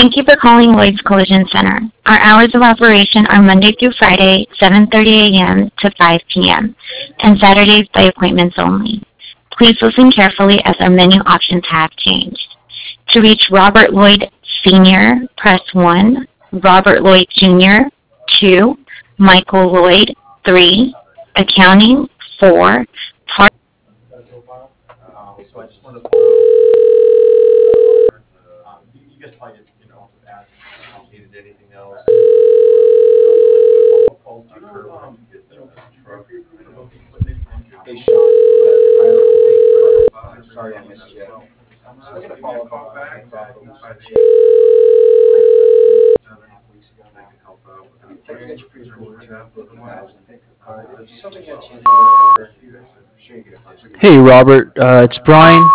Thank you for calling Lloyd's Collision Center. Our hours of operation are Monday through Friday, 7:30 a.m. to 5 p.m., and Saturdays by appointments only. Please listen carefully as our menu options have changed. To reach Robert Lloyd Sr., press 1, Robert Lloyd Jr., 2, Michael Lloyd, 3, accounting, 4, part. Hey Robert, it's Brian.